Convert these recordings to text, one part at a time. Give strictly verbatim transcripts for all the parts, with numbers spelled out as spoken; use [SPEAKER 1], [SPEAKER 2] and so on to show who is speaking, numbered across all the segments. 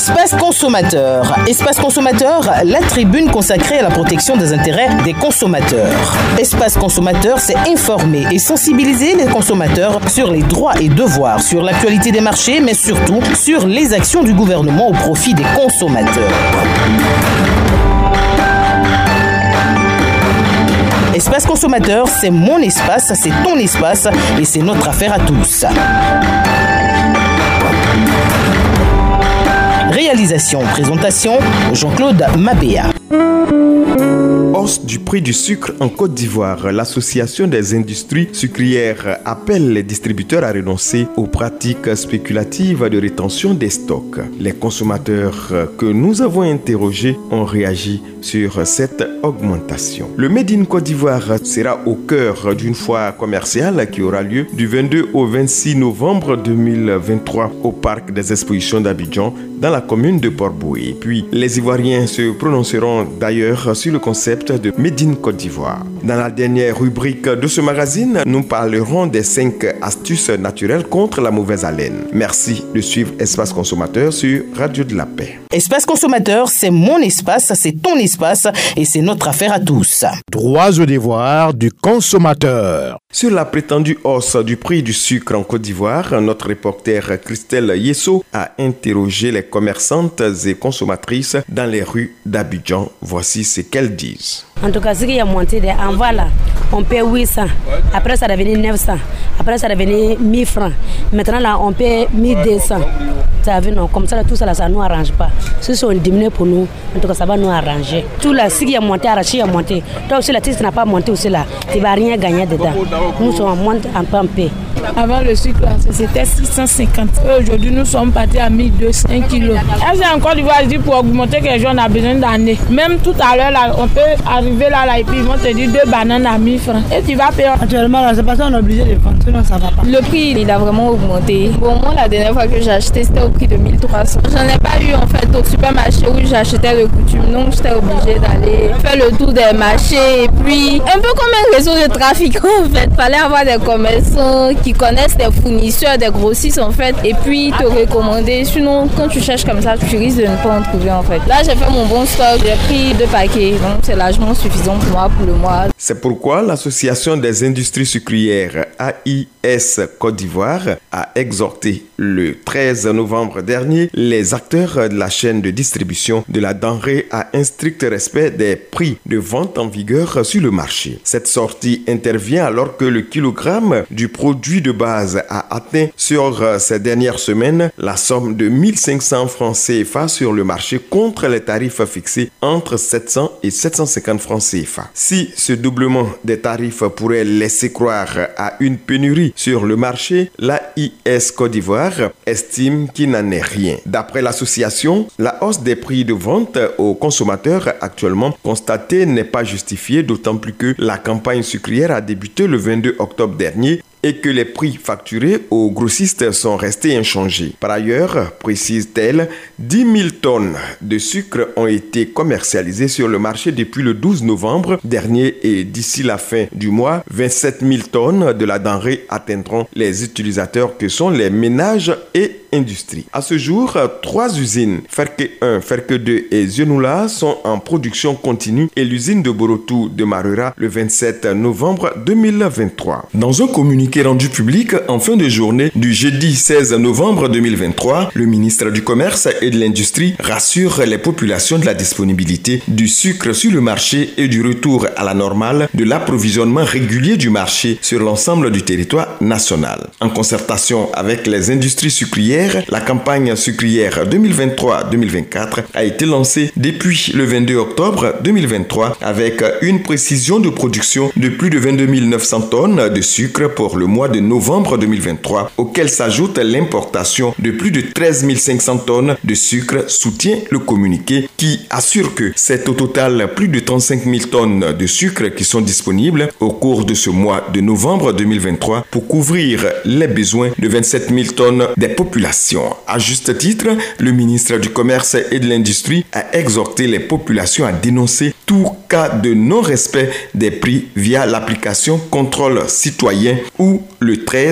[SPEAKER 1] Espace consommateur. Espace consommateur, la tribune consacrée à la protection des intérêts des consommateurs. Espace consommateur, c'est informer et sensibiliser les consommateurs sur les droits et devoirs, sur l'actualité des marchés, mais surtout sur les actions du gouvernement au profit des consommateurs. Espace consommateur, c'est mon espace, c'est ton espace et c'est notre affaire à tous. Réalisation, présentation, Jean-Claude Mabéa.
[SPEAKER 2] Hausse du prix du sucre en Côte d'Ivoire. L'Association des industries sucrières appelle les distributeurs à renoncer aux pratiques spéculatives de rétention des stocks. Les consommateurs que nous avons interrogés ont réagi sur cette augmentation. Le Made in Côte d'Ivoire sera au cœur d'une foire commerciale qui aura lieu du vingt-deux au vingt-six novembre deux mille vingt-trois au Parc des Expositions d'Abidjan dans la commune de Port-Boué. Puis les Ivoiriens se prononceront d'ailleurs sur le concept de Made in Côte d'Ivoire. Dans la dernière rubrique de ce magazine, nous parlerons des cinq astuces naturelles contre la mauvaise haleine. Merci de suivre Espace Consommateur sur Radio de la Paix.
[SPEAKER 1] Espace Consommateur, c'est mon espace, c'est ton espace et c'est notre affaire à tous.
[SPEAKER 3] Droits et devoirs du consommateur.
[SPEAKER 2] Sur la prétendue hausse du prix du sucre en Côte d'Ivoire, notre reporter Christelle Yesso a interrogé les commerçantes et consommatrices dans les rues d'Abidjan. Voici ce qu'elles disent.
[SPEAKER 4] En tout cas, ce qui a monté des envois là, on paie huit cents. Après, ça devenait neuf cents. Après, ça devenait mille francs. Maintenant, là, on paie mille deux cents. Ça vu, non, comme ça, là, tout ça, là, ça ne nous arrange pas. Si on diminue pour nous, en tout cas, ça va nous arranger. Tout là, ce qui a monté, arraché a monté. Toi aussi, là, si tu n'as pas monté aussi là, tu ne vas rien gagner dedans. Nous sommes en monte en peu en paix.
[SPEAKER 5] Avant le sucre, là, c'était six cent cinquante. Et aujourd'hui, nous sommes partis à mille deux cents kilos. Et c'est encore, il va dire pour augmenter que les gens ont besoin d'années. Même tout à l'heure, là, on peut arriver là, là, et puis ils vont te dire deux bananes à mille francs. Et tu vas payer.
[SPEAKER 6] Actuellement, là, c'est parce qu'on est obligé de vendre, sinon ça va pas.
[SPEAKER 7] Le prix, il a vraiment augmenté. Bon, moi, la dernière fois que j'ai acheté, c'était au prix de mille trois cents. J'en ai pas eu, en fait, au supermarché où j'achetais le coutume. Donc, j'étais obligée d'aller faire le tour des marchés. Et puis, un peu comme un réseau de trafic, en fait. Il fallait avoir des commerçants qui connaissent des fournisseurs, des grossistes, en fait. Et puis, te recommander. Sinon, quand tu cherches comme ça, tu risques de ne pas en trouver, en fait. Là, j'ai fait mon bon stock. J'ai pris deux paquets. Donc, c'est largement suffisant pour moi pour le mois.
[SPEAKER 2] C'est pourquoi l'Association des industries sucrières A I S Côte d'Ivoire a exhorté le treize novembre dernier les acteurs de la chaîne de distribution de la denrée à un strict respect des prix de vente en vigueur sur le marché. Cette sortie intervient alors que le kilogramme du produit de base a atteint sur ces dernières semaines la somme de mille cinq cents francs C F A sur le marché contre les tarifs fixés entre sept cents et sept cent cinquante francs C F A. Si ce doublement des tarifs pourrait laisser croire à une pénurie sur le marché, l'A I S Côte d'Ivoire estime qu'il n'en est rien. D'après l'association, la hausse des prix de vente aux consommateurs actuellement constatée n'est pas justifiée, d'autant plus que la campagne sucrière a débuté le vingt-deux octobre dernier et que les prix facturés aux grossistes sont restés inchangés. Par ailleurs, précise-t-elle, dix mille tonnes de sucre ont été commercialisées sur le marché depuis le douze novembre dernier et d'ici la fin du mois, vingt-sept mille tonnes de la denrée atteindront les utilisateurs que sont les ménages et industries. À ce jour, trois usines, Ferke un, Ferke deux et Zionoula, sont en production continue et l'usine de Borotou de Marera le vingt-sept novembre deux mille vingt-trois. Dans un communiqué rendu public en fin de journée du jeudi seize novembre deux mille vingt-trois, le ministre du Commerce et de l'Industrie rassure les populations de la disponibilité du sucre sur le marché et du retour à la normale de l'approvisionnement régulier du marché sur l'ensemble du territoire national. En concertation avec les industries sucrières, la campagne sucrière deux mille vingt-trois deux mille vingt-quatre a été lancée depuis le vingt-deux octobre deux mille vingt-trois avec une précision de production de plus de vingt-deux mille neuf cents tonnes de sucre pour le mois de novembre deux mille vingt-trois, auquel s'ajoute l'importation de plus de treize mille cinq cents tonnes de sucre, soutient le communiqué qui assure que c'est au total plus de trente-cinq mille tonnes de sucre qui sont disponibles au cours de ce mois de novembre deux mille vingt-trois pour couvrir les besoins de vingt-sept mille tonnes des populations. À juste titre, le ministre du Commerce et de l'Industrie a exhorté les populations à dénoncer tout cas de non-respect des prix via l'application Contrôle Citoyen ou le treize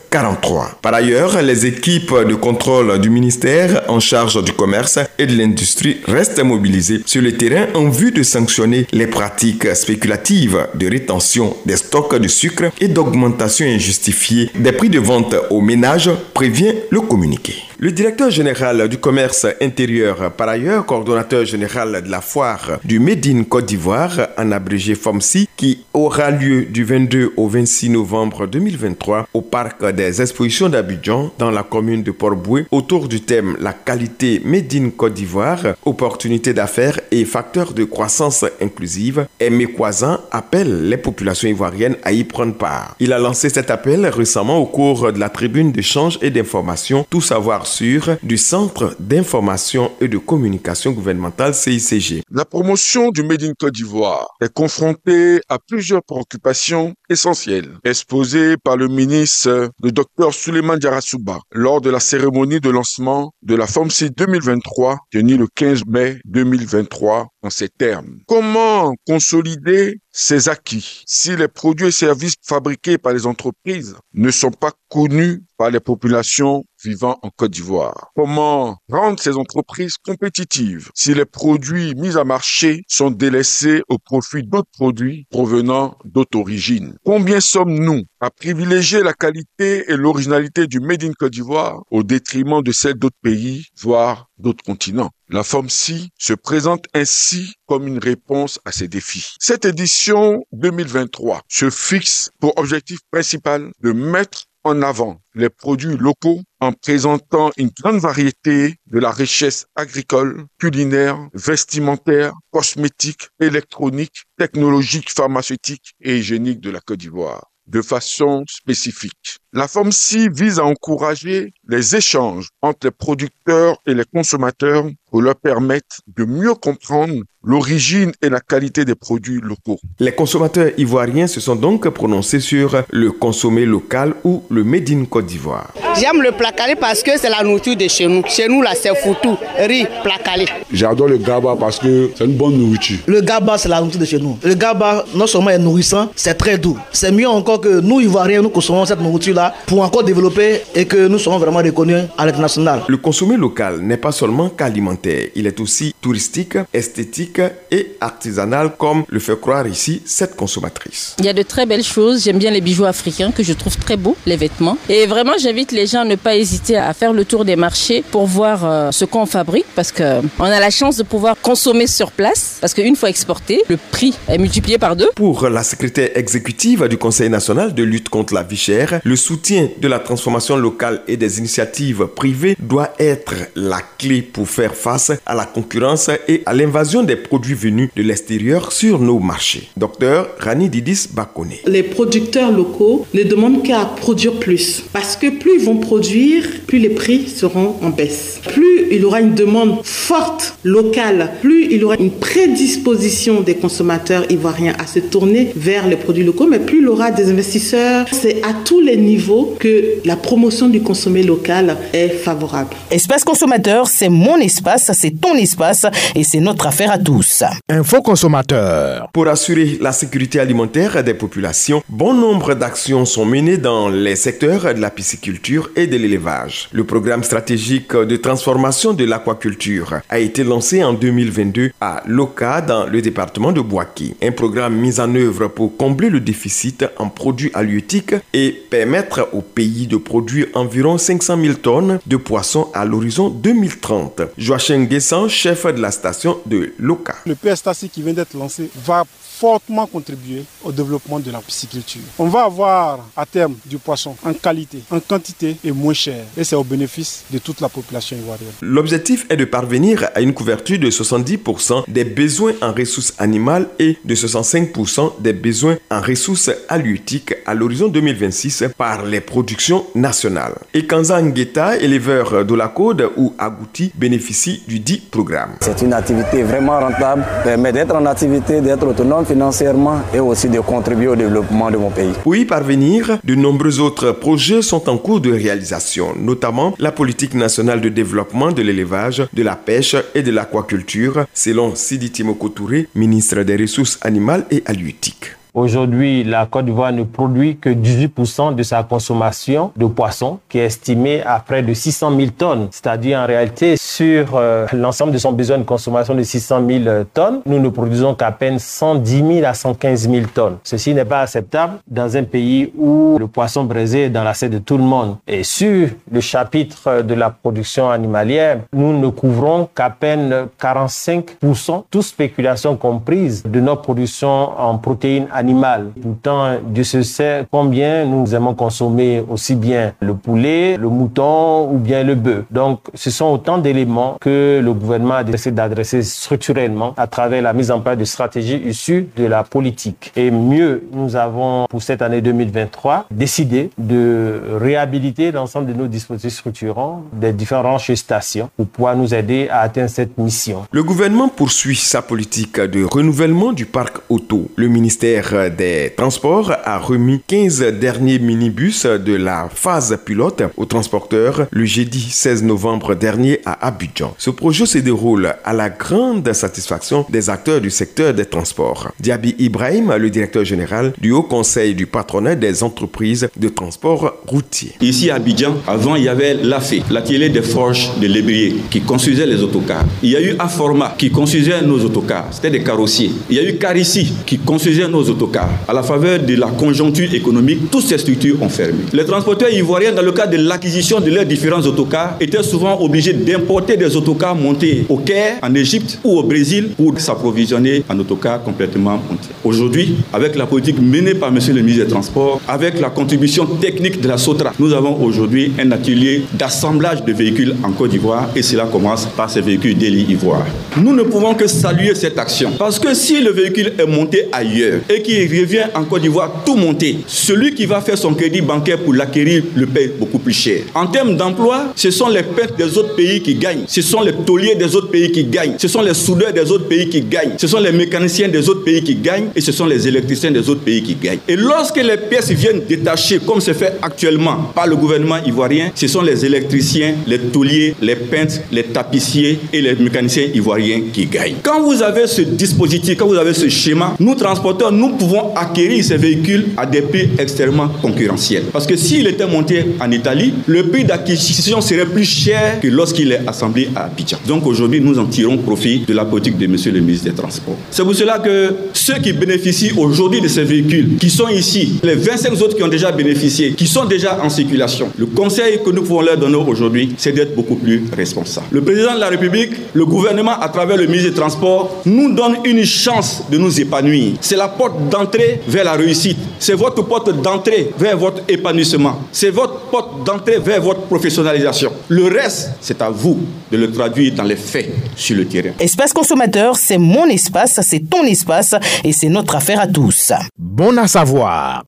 [SPEAKER 2] quarante-trois. Par ailleurs, les équipes de contrôle du ministère en charge du commerce et de l'industrie restent mobilisées sur le terrain en vue de sanctionner les pratiques spéculatives de rétention des stocks de sucre et d'augmentation injustifiée des prix de vente aux ménages, prévient le communiqué. Le directeur général du commerce intérieur, par ailleurs coordonnateur général de la foire du Made in Côte d'Ivoire, en abrégé FOMSI, qui aura lieu du vingt-deux au vingt-six novembre deux mille vingt-trois au parc des expositions d'Abidjan, dans la commune de Port-Boué, autour du thème La qualité Made in Côte d'Ivoire, opportunités d'affaires et facteurs de croissance inclusive, Aimé Kwazan appelle les populations ivoiriennes à y prendre part. Il a lancé cet appel récemment au cours de la tribune d'échange et d'information Tout savoir sur du Centre d'information et de communication gouvernementale C I C G.
[SPEAKER 8] La promotion du Made in Côte d'Ivoire est confrontée à plusieurs préoccupations essentielles, exposées par le ministre, le docteur Souleymane Diarra-Souba, lors de la cérémonie de lancement de la FOMSI deux mille vingt-trois, tenue le quinze mai deux mille vingt-trois, en ces termes. Comment consolider ces acquis si les produits et services fabriqués par les entreprises ne sont pas connus par les populations vivant en Côte d'Ivoire? Comment rendre ces entreprises compétitives si les produits mis à marché sont délaissés au profit d'autres produits provenant d'autres origines? Combien sommes-nous à privilégier la qualité et l'originalité du Made in Côte d'Ivoire au détriment de celle d'autres pays, voire d'autres continents? La FOMSI se présente ainsi comme une réponse à ces défis. Cette édition deux mille vingt-trois se fixe pour objectif principal de mettre en avant les produits locaux en présentant une grande variété de la richesse agricole, culinaire, vestimentaire, cosmétique, électronique, technologique, pharmaceutique et hygiénique de la Côte d'Ivoire, de façon spécifique. La FOMSI vise à encourager les échanges entre les producteurs et les consommateurs pour leur permettre de mieux comprendre l'origine et la qualité des produits locaux.
[SPEAKER 2] Les consommateurs ivoiriens se sont donc prononcés sur le consommé local ou le Made in Côte d'Ivoire.
[SPEAKER 9] J'aime le plat calé parce que c'est la nourriture de chez nous. Chez nous, là, c'est foutou, riz, plat calé.
[SPEAKER 10] J'adore le gaba parce que c'est une bonne nourriture.
[SPEAKER 6] Le gaba, c'est la nourriture de chez nous. Le gaba, non seulement est nourrissant, c'est très doux. C'est mieux encore que nous, Ivoiriens, nous consommons cette nourriture-là pour encore développer et que nous serons vraiment reconnus à l'international.
[SPEAKER 2] Le consommé local n'est pas seulement qu'alimentaire, il est aussi touristique, esthétique et artisanal, comme le fait croire ici cette consommatrice.
[SPEAKER 11] Il y a de très belles choses, j'aime bien les bijoux africains que je trouve très beaux, les vêtements. Et vraiment, j'invite les gens à ne pas hésiter à faire le tour des marchés pour voir euh, ce qu'on fabrique, parce qu'on a la chance de pouvoir consommer sur place, parce qu'une fois exporté, le prix est multiplié par deux.
[SPEAKER 2] Pour la secrétaire exécutive du Conseil national de lutte contre la vie chère, le soutien de la transformation locale et des initiatives privées doit être la clé pour faire face à la concurrence et à l'invasion des produits venus de l'extérieur sur nos marchés. Docteur Rani Didis Bakone.
[SPEAKER 12] Les producteurs locaux ne demandent qu'à produire plus, parce que plus ils vont produire, plus les prix seront en baisse. Plus il y aura une demande forte locale, plus il y aura une prédisposition des consommateurs ivoiriens à se tourner vers les produits locaux, mais plus il y aura des investisseurs. C'est à tous les niveaux que la promotion du consommé local est favorable.
[SPEAKER 1] Espace consommateur, c'est mon espace, c'est ton espace et c'est notre affaire à tous.
[SPEAKER 3] Info consommateur.
[SPEAKER 2] Pour assurer la sécurité alimentaire des populations, bon nombre d'actions sont menées dans les secteurs de la pisciculture et de l'élevage. Le programme stratégique de transformation de l'aquaculture a été lancé en deux mille vingt-deux à Loka, dans le département de Bouaké. Un programme mis en œuvre pour combler le déficit en produits halieutiques et permettre au pays de produire environ cinq cent mille tonnes de poissons à l'horizon deux mille trente. Joachim Guessan, chef de la station de Loka.
[SPEAKER 13] Le P S T A C qui vient d'être lancé va fortement contribuer au développement de la pisciculture. On va avoir à terme du poisson en qualité, en quantité et moins cher. Et c'est au bénéfice de toute la population ivoirienne.
[SPEAKER 2] L'objectif est de parvenir à une couverture de soixante-dix pour cent des besoins en ressources animales et de soixante-cinq pour cent des besoins en ressources halieutiques à l'horizon deux mille vingt-six par les productions nationales. Et Kanza Ngueta, éleveur de la Côte ou Agouti, bénéficie du dit programme.
[SPEAKER 14] C'est une activité vraiment rentable, permet d'être en activité, d'être autonome financièrement et aussi de contribuer au développement de mon pays.
[SPEAKER 2] Pour y parvenir, de nombreux autres projets sont en cours de réalisation, notamment la politique nationale de développement de l'élevage, de la pêche et de l'aquaculture, selon Sidi Timoko Touré, ministre des Ressources animales et halieutiques.
[SPEAKER 15] Aujourd'hui, la Côte d'Ivoire ne produit que dix-huit pour cent de sa consommation de poissons, qui est estimée à près de six cent mille tonnes. C'est-à-dire, en réalité, sur euh, l'ensemble de son besoin de consommation de six cent mille tonnes, nous ne produisons qu'à peine cent dix mille à cent quinze mille tonnes. Ceci n'est pas acceptable dans un pays où le poisson braisé est dans l'assiette de tout le monde. Et sur le chapitre de la production animalière, nous ne couvrons qu'à peine quarante-cinq pour cent, toutes spéculations comprises, de notre production en protéines animales. Pourtant, Dieu se sait combien nous aimons consommer aussi bien le poulet, le mouton ou bien le bœuf. Donc, ce sont autant d'éléments que le gouvernement a décidé d'adresser structurellement à travers la mise en place de stratégies issues de la politique. Et mieux, nous avons, pour cette année deux mille vingt-trois, décidé de réhabiliter l'ensemble de nos dispositifs structurants des différentes stations pour pouvoir nous aider à atteindre cette mission.
[SPEAKER 2] Le gouvernement poursuit sa politique de renouvellement du parc auto. Le ministère des Transports a remis quinze derniers minibus de la phase pilote aux transporteurs le jeudi seize novembre dernier à Abidjan. Ce projet se déroule à la grande satisfaction des acteurs du secteur des transports. Diaby Ibrahim, le directeur général du Haut Conseil du patronat des entreprises de transport routier.
[SPEAKER 16] Ici à Abidjan, avant il y avait l'A F E, l'atelier des forges de Lébrier, qui construisait les autocars. Il y a eu Aforma qui construisait nos autocars, c'était des carrossiers. Il y a eu Carissi qui construisait nos autocars. À la faveur de la conjoncture économique, toutes ces structures ont fermé. Les transporteurs ivoiriens, dans le cadre de l'acquisition de leurs différents autocars, étaient souvent obligés d'importer des autocars montés au Caire, en Égypte ou au Brésil pour s'approvisionner en autocars complètement montés. Aujourd'hui, avec la politique menée par M. le ministre des Transports, avec la contribution technique de la SOTRA, nous avons aujourd'hui un atelier d'assemblage de véhicules en Côte d'Ivoire et cela commence par ces véhicules d'Eli Ivoire. Nous ne pouvons que saluer cette action parce que si le véhicule est monté ailleurs et qu'il revient en Côte d'Ivoire tout monté, celui qui va faire son crédit bancaire pour l'acquérir le paye beaucoup plus cher. En termes d'emploi, ce sont les peintres des autres pays qui gagnent, ce sont les tauliers des autres pays qui gagnent, ce sont les soudeurs des autres pays qui gagnent, ce sont les mécaniciens des autres pays qui gagnent et ce sont les électriciens des autres pays qui gagnent. Et lorsque les pièces viennent détachées, comme c'est fait actuellement par le gouvernement ivoirien, ce sont les électriciens, les tauliers, les peintres, les tapissiers et les mécaniciens ivoiriens qui gagnent. Quand vous avez ce dispositif, quand vous avez ce schéma, nous transporteurs, nous pouvons acquérir ces véhicules à des prix extrêmement concurrentiels. Parce que s'il était monté en Italie, le prix d'acquisition serait plus cher que lorsqu'il est assemblé à Abidjan. Donc aujourd'hui, nous en tirons profit de la politique de M. le ministre des Transports. C'est pour cela que ceux qui bénéficient aujourd'hui de ces véhicules, qui sont ici, les vingt-cinq autres qui ont déjà bénéficié, qui sont déjà en circulation, le conseil que nous pouvons leur donner aujourd'hui, c'est d'être beaucoup plus responsable. Le président de la République, le gouvernement, à travers le ministre des Transports, nous donne une chance de nous épanouir. C'est la porte d'entrée vers la réussite. C'est votre porte d'entrée vers votre épanouissement. C'est votre porte d'entrée vers votre professionnalisation. Le reste, c'est à vous de le traduire dans les faits sur le terrain.
[SPEAKER 1] Espace consommateur, c'est mon espace, c'est ton espace et c'est notre affaire à tous.
[SPEAKER 3] Bon à savoir.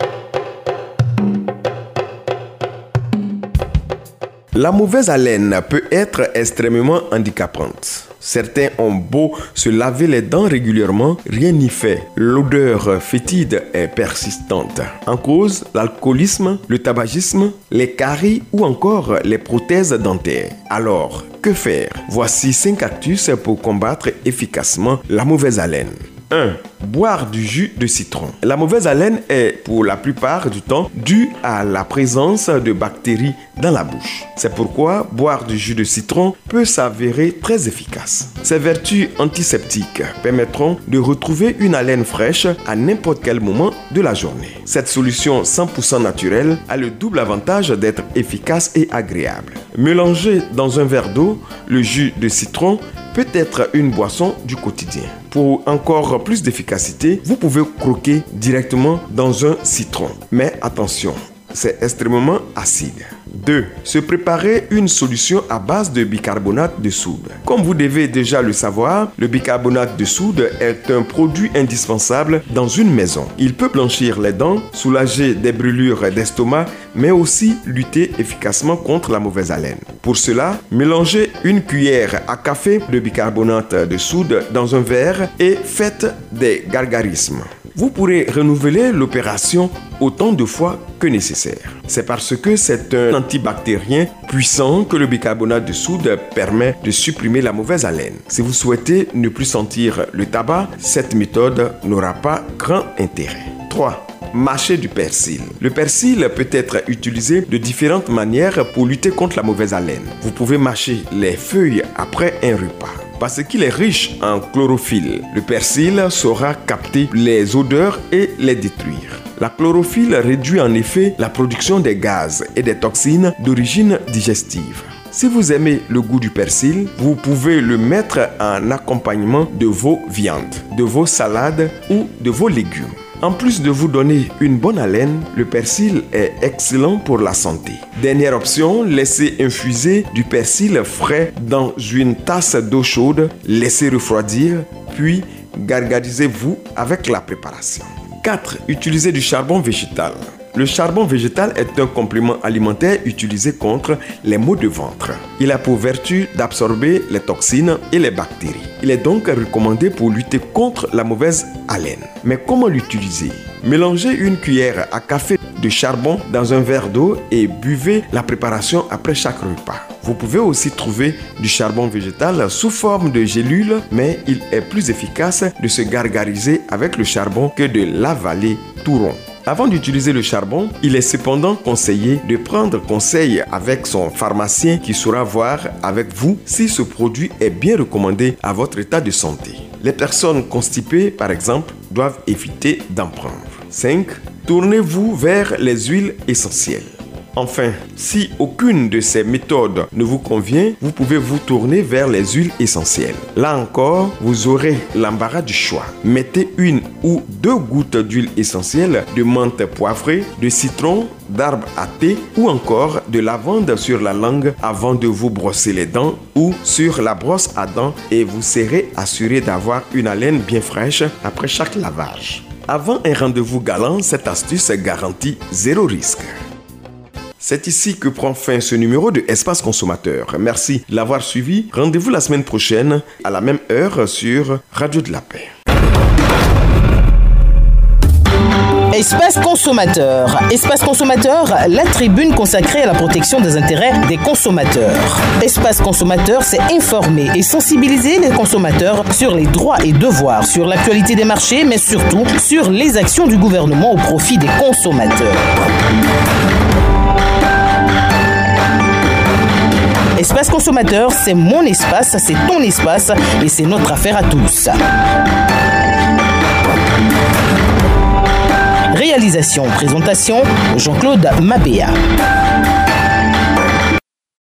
[SPEAKER 2] La mauvaise haleine peut être extrêmement handicapante. Certains ont beau se laver les dents régulièrement, rien n'y fait. L'odeur fétide est persistante. En cause, l'alcoolisme, le tabagisme, les caries ou encore les prothèses dentaires. Alors, que faire? Voici cinq astuces pour combattre efficacement la mauvaise haleine. un. Boire du jus de citron. La mauvaise haleine est pour la plupart du temps due à la présence de bactéries dans la bouche. C'est pourquoi boire du jus de citron peut s'avérer très efficace. Ses vertus antiseptiques permettront de retrouver une haleine fraîche à n'importe quel moment de la journée. Cette solution cent pour cent naturelle a le double avantage d'être efficace et agréable. Mélanger dans un verre d'eau le jus de citron peut être une boisson du quotidien. Pour encore plus d'efficacité, vous pouvez croquer directement dans un citron. Mais attention, c'est extrêmement acide. deux. Se préparer une solution à base de bicarbonate de soude. Comme vous devez déjà le savoir, le bicarbonate de soude est un produit indispensable dans une maison. Il peut blanchir les dents, soulager des brûlures d'estomac, mais aussi lutter efficacement contre la mauvaise haleine. Pour cela, mélangez une cuillère à café de bicarbonate de soude dans un verre et faites des gargarismes. vous pourrez renouveler l'opération autant de fois que nécessaire. C'est parce que c'est un antibactérien puissant que le bicarbonate de soude permet de supprimer la mauvaise haleine. Si vous souhaitez ne plus sentir le tabac, cette méthode n'aura pas grand intérêt. trois. Mâcher du persil. Le persil peut être utilisé de différentes manières pour lutter contre la mauvaise haleine. Vous pouvez mâcher les feuilles après un repas. Parce qu'il est riche en chlorophylle, le persil saura capter les odeurs et les détruire. La chlorophylle réduit en effet la production des gaz et des toxines d'origine digestive. Si vous aimez le goût du persil, vous pouvez le mettre en accompagnement de vos viandes, de vos salades ou de vos légumes. En plus de vous donner une bonne haleine, le persil est excellent pour la santé. Dernière option, laissez infuser du persil frais dans une tasse d'eau chaude, laissez refroidir, puis gargarisez-vous avec la préparation. quatre. Utilisez du charbon végétal. Le charbon végétal est un complément alimentaire utilisé contre les maux de ventre. Il a pour vertu d'absorber les toxines et les bactéries. Il est donc recommandé pour lutter contre la mauvaise haleine. Mais comment l'utiliser? Mélangez une cuillère à café de charbon dans un verre d'eau et buvez la préparation après chaque repas. Vous pouvez aussi trouver du charbon végétal sous forme de gélules, mais il est plus efficace de se gargariser avec le charbon que de l'avaler tout rond. Avant d'utiliser le charbon, il est cependant conseillé de prendre conseil avec son pharmacien qui saura voir avec vous si ce produit est bien recommandé à votre état de santé. Les personnes constipées, par exemple, doivent éviter d'en prendre. cinq. Tournez-vous vers les huiles essentielles. Enfin, si aucune de ces méthodes ne vous convient, vous pouvez vous tourner vers les huiles essentielles. Là encore, vous aurez l'embarras du choix. Mettez une ou deux gouttes d'huile essentielle de menthe poivrée, de citron, d'arbre à thé ou encore de lavande sur la langue avant de vous brosser les dents ou sur la brosse à dents et vous serez assuré d'avoir une haleine bien fraîche après chaque lavage. Avant un rendez-vous galant, cette astuce garantit zéro risque. C'est ici que prend fin ce numéro de Espace Consommateur. Merci de l'avoir suivi. Rendez-vous la semaine prochaine à la même heure sur Radio de la Paix.
[SPEAKER 1] Espace Consommateur. Espace Consommateur, la tribune consacrée à la protection des intérêts des consommateurs. Espace Consommateur, c'est informer et sensibiliser les consommateurs sur les droits et devoirs, sur l'actualité des marchés, mais surtout sur les actions du gouvernement au profit des consommateurs. Espace Consommateur, c'est mon espace, c'est ton espace et c'est notre affaire à tous. Réalisation, présentation, Jean-Claude Mabéa.